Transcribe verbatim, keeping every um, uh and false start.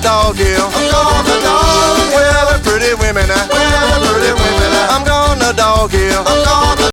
dog hill. I'm gonna dog hill. Where the pretty women at? Where the pretty women at? I'm gonna dog hill. I'm gonna